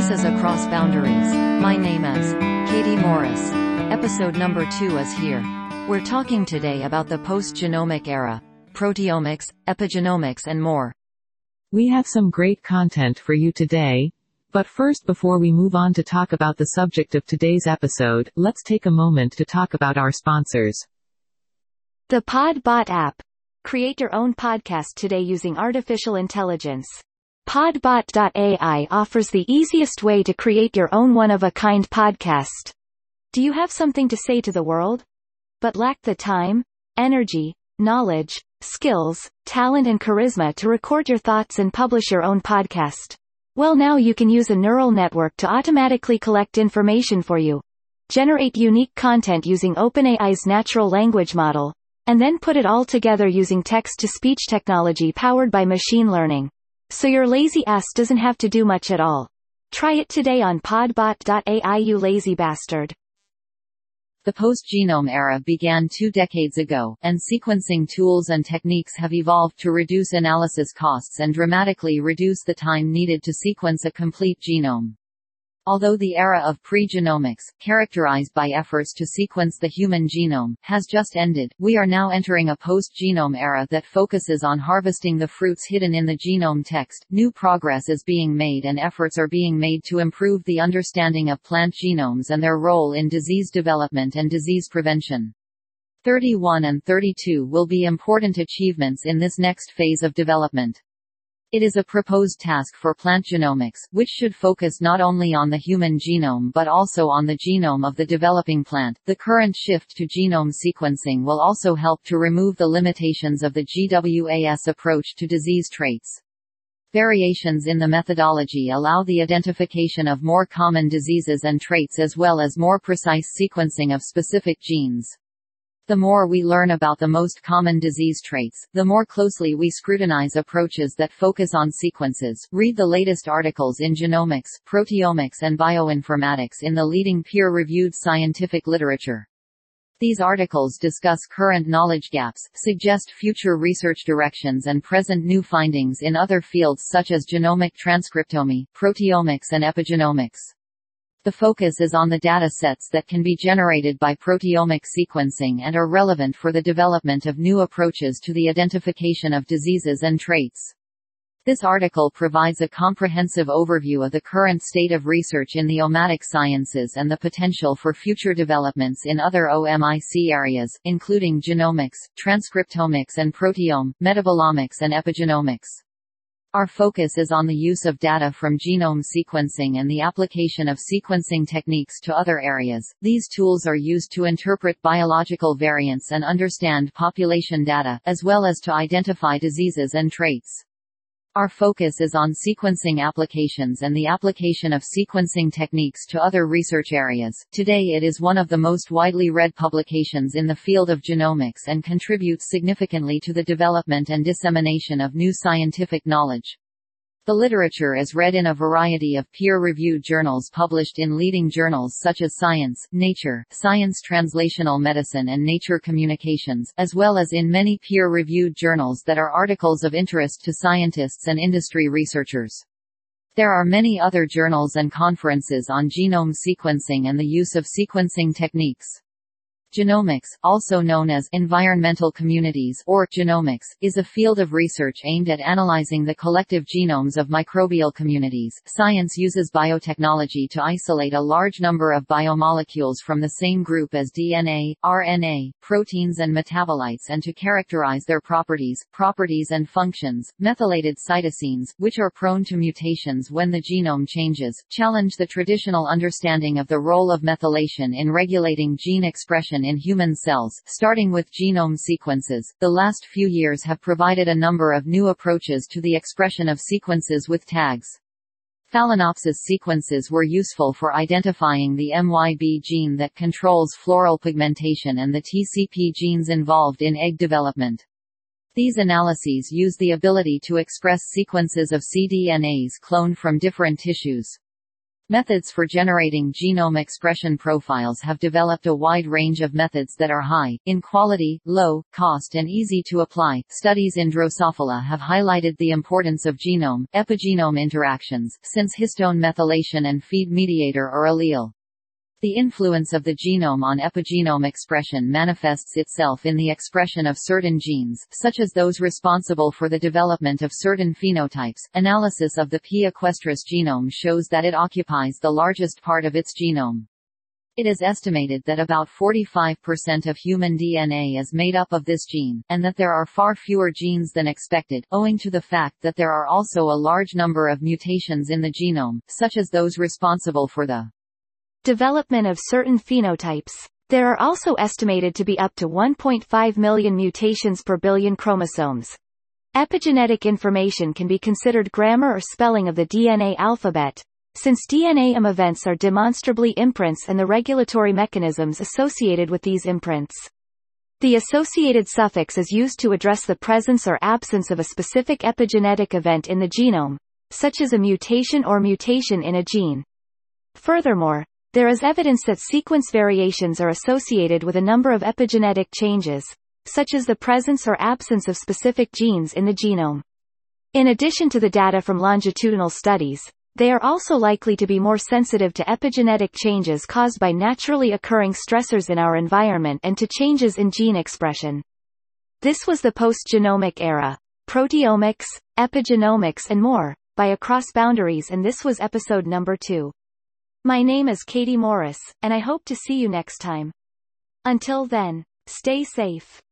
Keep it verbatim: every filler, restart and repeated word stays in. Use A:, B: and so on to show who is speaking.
A: Voices Across Boundaries. My name is Katie Morris. Episode number two is here. We're talking today about the post-genomic era, proteomics, epigenomics and more.
B: We have some great content for you today. But first, before we move on to talk about the subject of today's episode, let's take a moment to talk about our sponsors.
C: The Podbot app. Create your own podcast today using artificial intelligence. Podbot dot A I offers the easiest way to create your own one-of-a-kind podcast. Do you have something to say to the world, but lack the time, energy, knowledge, skills, talent and charisma to record your thoughts and publish your own podcast? Well, now you can use a neural network to automatically collect information for you. Generate unique content using OpenAI's natural language model, and then put it all together using text-to-speech technology powered by machine learning. So your lazy ass doesn't have to do much at all. Try it today on Podbot dot A I, you lazy bastard.
A: The post-genome era began two decades ago, and sequencing tools and techniques have evolved to reduce analysis costs and dramatically reduce the time needed to sequence a complete genome. Although the era of pre-genomics, characterized by efforts to sequence the human genome, has just ended, we are now entering a post-genome era that focuses on harvesting the fruits hidden in the genome text. New progress is being made and efforts are being made to improve the understanding of plant genomes and their role in disease development and disease prevention. thirty-one and thirty-two will be important achievements in this next phase of development. It is a proposed task for plant genomics, which should focus not only on the human genome but also on the genome of the developing plant. The current shift to genome sequencing will also help to remove the limitations of the G W A S approach to disease traits. Variations in the methodology allow the identification of more common diseases and traits as well as more precise sequencing of specific genes. The more we learn about the most common disease traits, the more closely we scrutinize approaches that focus on sequences. Read the latest articles in genomics, proteomics and bioinformatics in the leading peer-reviewed scientific literature. These articles discuss current knowledge gaps, suggest future research directions and present new findings in other fields such as genomic transcriptomy, proteomics and epigenomics. The focus is on the data sets that can be generated by proteomic sequencing and are relevant for the development of new approaches to the identification of diseases and traits. This article provides a comprehensive overview of the current state of research in the omics sciences and the potential for future developments in other omics areas, including genomics, transcriptomics and proteome, metabolomics and epigenomics. Our focus is on the use of data from genome sequencing and the application of sequencing techniques to other areas. These tools are used to interpret biological variants and understand population data, as well as to identify diseases and traits. Our focus is on sequencing applications and the application of sequencing techniques to other research areas. Today it is one of the most widely read publications in the field of genomics and contributes significantly to the development and dissemination of new scientific knowledge. The literature is read in a variety of peer-reviewed journals published in leading journals such as Science, Nature, Science Translational Medicine and Nature Communications, as well as in many peer-reviewed journals that are articles of interest to scientists and industry researchers. There are many other journals and conferences on genome sequencing and the use of sequencing techniques. Genomics, also known as environmental communities or genomics, is a field of research aimed at analyzing the collective genomes of microbial communities. Science uses biotechnology to isolate a large number of biomolecules from the same group as D N A, R N A, proteins and metabolites and to characterize their properties, properties and functions. Methylated cytosines, which are prone to mutations when the genome changes, challenge the traditional understanding of the role of methylation in regulating gene expression in human cells. Starting with genome sequences, the last few years have provided a number of new approaches to the expression of sequences with tags. Phalaenopsis sequences were useful for identifying the M Y B gene that controls floral pigmentation and the T C P genes involved in egg development. These analyses use the ability to express sequences of cDNAs cloned from different tissues. Methods for generating genome expression profiles have developed a wide range of methods that are high in quality, low cost, and easy to apply. Studies in Drosophila have highlighted the importance of genome epigenome interactions, since histone methylation and feed mediator or allele. The influence of the genome on epigenome expression manifests itself in the expression of certain genes, such as those responsible for the development of certain phenotypes. Analysis of the P. equestris genome shows that it occupies the largest part of its genome. It is estimated that about forty-five percent of human D N A is made up of this gene, and that there are far fewer genes than expected, owing to the fact that there are also a large number of mutations in the genome, such as those responsible for the
C: development of certain phenotypes. There are also estimated to be up to one point five million mutations per billion chromosomes. Epigenetic information can be considered grammar or spelling of the D N A alphabet, since D N A events are demonstrably imprints and the regulatory mechanisms associated with these imprints. The associated suffix is used to address the presence or absence of a specific epigenetic event in the genome, such as a mutation or mutation in a gene. Furthermore, there is evidence that sequence variations are associated with a number of epigenetic changes, such as the presence or absence of specific genes in the genome. In addition to the data from longitudinal studies, they are also likely to be more sensitive to epigenetic changes caused by naturally occurring stressors in our environment and to changes in gene expression. This was the post-genomic era. Proteomics, epigenomics and more, by Across Boundaries, and this was episode number two. My name is Katie Morris, and I hope to see you next time. Until then, stay safe.